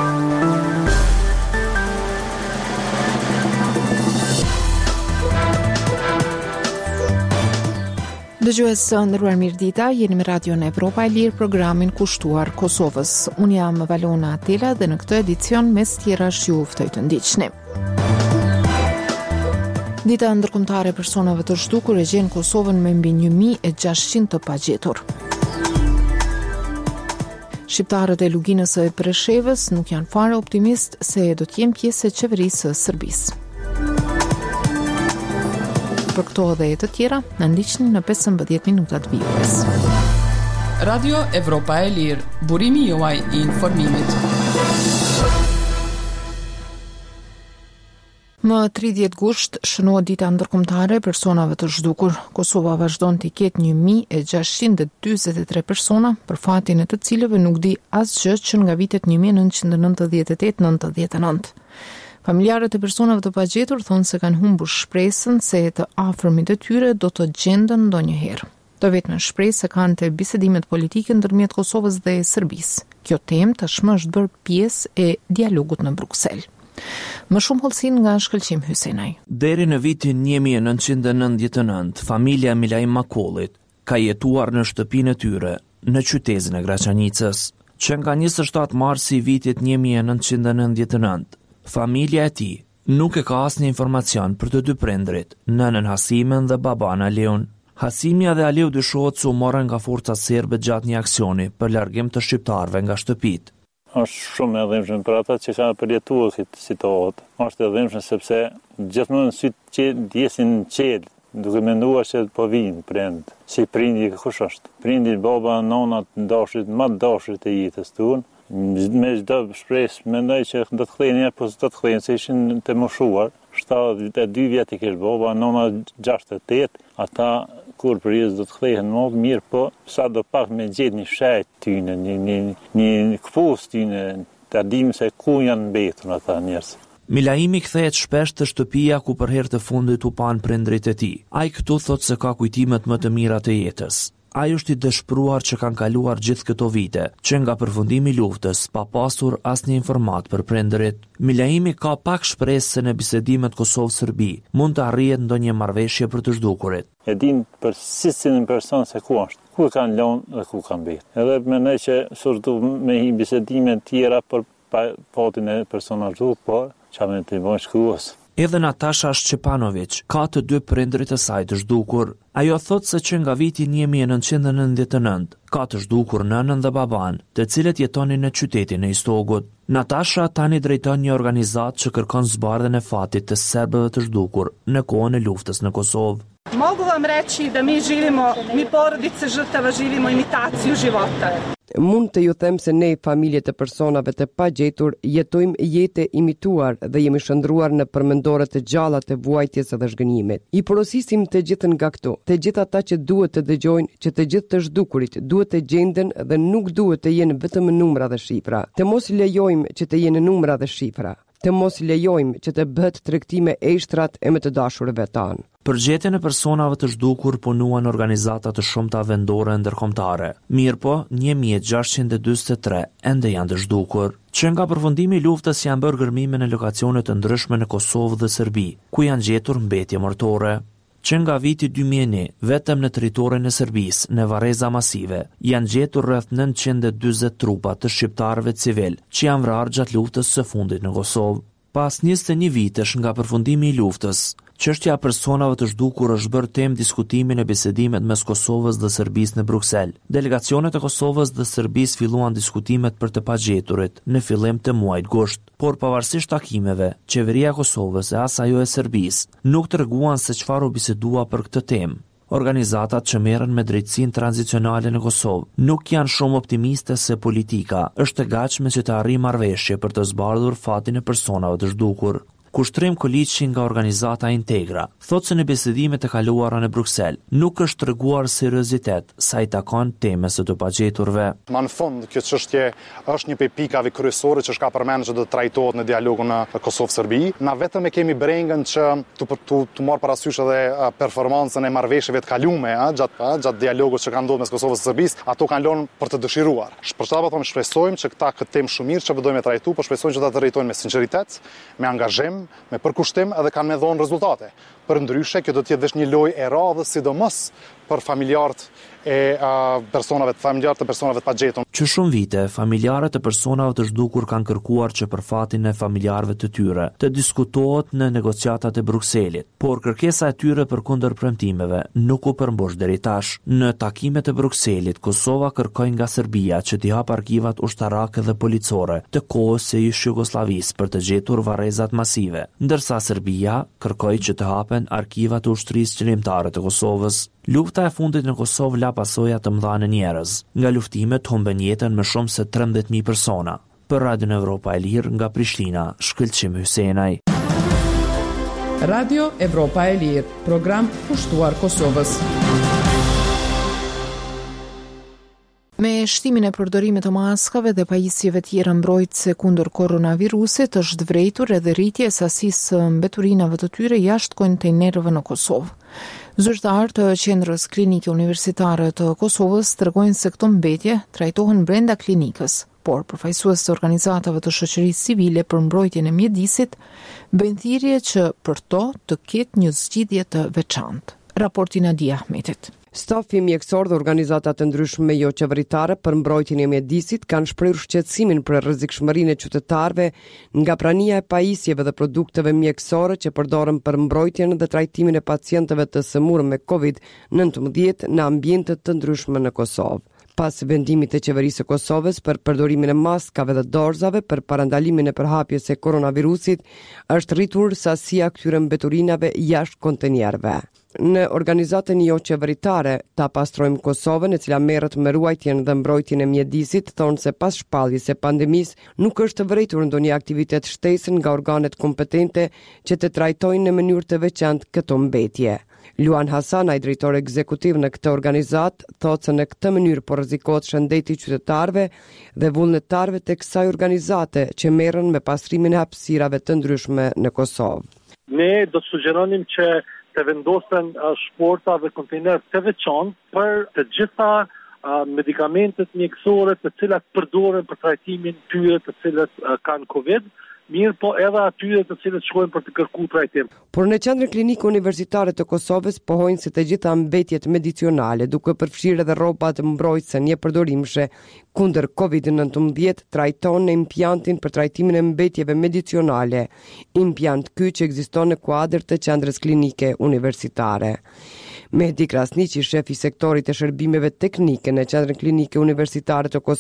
Dëgjues nderuar mirëdita, jeni me Radion Evropa e Lirë, programin kushtuar Kosovës. Unë jam Valona Atela dhe në këtë edicion mes tjerash ju ftoj të ndiqni. Dita ndërkombëtare e personave të zhdukur e gjen Kosovën me mbi 1600 të pagjetur. Shqiptarët e Luginës së Preshevës nuk janë fare optimist se do të jenë pjesë e qeverisë së Serbisë. Për këto dhe të tjera, në ndiqni në 15 minutat vijures. Radio Evropa e Lirë, burimi juaj I informimit. Më 30 gusht shënohet dita ndërkombëtare e personave të zhdukur. Kosova vazhdon të ketë 1643 persona, për fatin e të cilëve nuk di asgjë që nga vitet 1998-99. Familjarët e personave të pagjetur thonë se kanë humbur shpresën se të afërmit e tyre do të gjenden ndonjëherë. Do vetëm shpresë se kanë të bisedimet politike ndërmjet Kosovës dhe Serbisë. Kjo temë tashmë është bërë pjesë e dialogut në Bruksel. Më shumë hollësin nga Shkëlqim Hysenaj. Deri në vitin 1999, familja Milajim Makollit ka jetuar në shtëpinë e tyre në qytetin e Graçanicës, që nga 27 marsi vitit 1999. Familja e tij nuk e ka asnjë informacion për të dy prindrit, nënën Hasimen dhe baban Aleun. Hasimja dhe Aleu dyshohet se u morën nga forcat serbe gjatë një aksioni për largim të shqiptarëve nga shtëpitë. Është shumë e dhimbshme për ata që kanë përjetuar këtë situatë. Është e dhimbshme sepse gjithmonë sytë që ndjesin qel, duke menduar se po vinë prind. Si prindi kush është? Prindi baba, nona, dashrit, më dashrit e jetës tonë. Me çdo shpresë mendoj që do të kthehen po do të kthehen se ishin të moshuar. 72 vjet I kish baba, nona 68, ata kur përjes do të kthehen më mirë, po sa do pak me gjetë një fshat tyne, një kpus tyne, ta dim se ku janë mbetur ata njerëz. Milajimi kthehet shpesh te shtëpia ku për herë të fundit u pan prindrit e tij. Ai këtu thot se ka kujtimet më të mira të jetës. Ai është I dëshpëruar që kanë kaluar gjithë këto vite, që nga përfundimi I luftës pa pasur asnjë informat për prindërit. Milajimi ka pak shpresë se në bisedimet Kosovë-Serbi mund të arrihet ndonjë marrëveshje për të zhdukurit. E din për cilin person se ku është, ku kanë lënë dhe ku kanë mbetur. Edhe mendoj që surtu me bisedime të tjera për fatin e personave zhdukur, por çfarë më të bëjë shkuos. Edhe Natasha Shqepanović ka të dy prindrit e saj të zhdukur. Ajo thot se që nga viti 1999 ka të zhdukur nënën dhe baban, të cilët jetonin në qytetin e Istogut. Natasha tani drejton një organizatë që kërkon zbardhjen e fatit të serbëve të zhdukur në kohën e luftës në Kosovë. Mogu vam reći da mi porodice žrtava živimo imitaciju života. Mund të ju them se ne, familjet e personave të pagjetur, jetojmë jetë imituar dhe jemi shndruar në përmendore të gjalla të vuajtjes dhe zhgënjimit. I porosisim të gjithën nga këto, të gjithë ata që duhet të dëgjojnë që të gjithë të zhdukurit duhet të gjenden dhe nuk duhet të jenë vetëm numra dhe shifra. Të mos lejojmë që të jenë numra dhe shifra. Të mos lejojmë që të bëhet tregtime e shtrat e më të dashurëve tanë. Për gjetjen e personave të zhdukur punuan organizata të shumta vendore ndërkombëtare. Mirëpo, 1643 ende janë të zhdukur. Që nga përfundimi I luftës janë bërë gërmime në lokacione të ndryshme në Kosovë dhe Serbi, ku janë gjetur mbetje mortore. Që nga viti 2001, vetëm në territorin e Serbisë, në varreza masive, janë gjetur rreth 940 trupa të shqiptarëve civil që janë vrarë gjatë luftës së fundit në Kosovë. Pas 21 vitesh nga përfundimi I luftës, çështja e personave të zhdukur është bërë temë diskutimi në bisedimet mes Kosovës dhe Serbisë në Bruksel. Delegacionet e Kosovës dhe Serbisë filluan diskutimet për të pagjeturit në fillim të muajit gusht, por pavarësisht takimeve, qeveria e Kosovës e as ajo e Serbisë nuk treguan se çfarë u bisedua për këtë temë. Organizatat që merren me drejtësinë tranzicionale në Kosovë nuk janë shumë optimiste se politika është e gatshme që të arrijë marrëveshje për të zbardhur fatin e personave të zhdukur. Kushtrim Koliçi nga organizata Integra thotë se në bisedimet e kaluara në Bruksel nuk është treguar seriozitet sa i takon temës së të pagjeturve. Ma në fund, kjo çështje është një prej pikave kryesore që ka përmendur që do të trajtohet në dialogun në Kosovë-Serbi. Na vetëm e kemi brengën që të marr parasysh edhe performancën e marrëveshjeve të kaluara gjatë dialogut që ka ndodhur mes Kosovës së Serbisë, ato kanë lënë për të dëshiruar. Për çfarë them, shpresojmë që këtë temë shumë mirë që do të trajtojmë, por shpresojmë që ta trajtojnë me sinqeritet, me angazhim, me përkushtim edhe kanë me dhonë rezultate. Për ndryshe, kjo do të jetë vetëm një lojë e radhës, sidomos për familjarët e personave të pagjetur. Që shumë vite, familjarët e personave të zhdukur kanë kërkuar që për fatin e familjarëve të tyre të diskutohet në negociatat e Brukselit, por kërkesa e tyre përkundër premtimeve nuk u përmbush deri tash. Në takimet e Brukselit, Kosova kërkoi nga Serbia që t'i hap arkivat ushtarake dhe policore të kohës së Jugosllavisë për të gjetur varrezat masive, ndërsa Serbia kërkoi që të hapen arkivat e ushtrisë qëllimtare të Kosovës. Lufta e fundit në Kosovë la pasoja të mëdha në njerëz. Nga luftimet humben jetën më shumë se 13.000 persona. Për Radio Evropa e Lirë nga Prishtina, Shkëlqim Hysenaj. Radio Evropa e Lirë, program pushtuar Kosovës. Me shtimin e përdorimit të maskave dhe pajisjeve tjera mbrojtëse kundër koronavirusit, është vërejtur edhe rritje e sasisë mbeturinave të tyre jashtë kontejnerëve në Kosovë. Zyrtarë të qendrës klinike universitare të Kosovës tregojnë se këto mbetje trajtohen brenda klinikës, por përfaqësues të organizatave të shoqërisë civile për mbrojtjen e mjedisit bëjnë thirrje që për to të ketë një zgjidhje të veçantë. Raporti Nadia Ahmetit. Stafi mjekësor dhe organizata të ndryshme jo qeveritare për mbrojtjen e mjedisit kanë shprehur shqetësimin për rrezikshmërinë e qytetarëve nga prania e pajisjeve dhe produkteve mjekësore që përdoren për mbrojtjen dhe trajtimin e pacientëve të sëmurë me COVID-19 në ambiente të ndryshme në Kosovë. Pas vendimit të qeverisë së Kosovës për përdorimin e maskave dhe dorzave për parandalimin e përhapjes së koronavirusit, është rritur sasia këtyre mbeturinave jashtë kontenierëve. Në organizatën jo qeveritare Ta pastrojmë Kosovën, e cila merret me ruajtjen dhe mbrojtjen e mjedisit, thonë se pas shpalljes së pandemisë nuk është vërejtur ndonjë aktivitet shtesën nga organet kompetente që të trajtojnë në mënyrë të veçantë këto mbetje. Luan Hasanaj, drejtor ekzekutiv në këtë organizat, thotë se në këtë mënyrë po rrezikohet shëndeti i qytetarëve dhe vullnetarëve të kësaj organizate që merren me pastrimin e hapësirave të ndryshme në Kosovë. Ne do të sugjeronim që të vendosen shporta dhe kontejner të veçantë për të gjitha medikamentet mjekësore të cilat përdoren për trajtimin tyre të cilët kanë COVID, mirë po edhe atyre të cilët shkojnë për të kërkuar trajtim. Por në qendrën klinike universitare të Kosovës pohojnë se të gjitha mbetjet medicinale, duke përfshirë edhe rrobat mbrojtëse një përdorimshme kundër COVID-19, trajton në impjantin për trajtimin e mbetjeve medicinale, impjant ky që ekziston në kuadër të qendrës klinike universitare. Mehdi Krasniqi, shef i sektorit të shërbimeve teknike në qendrën klinike universitare të Kosovës,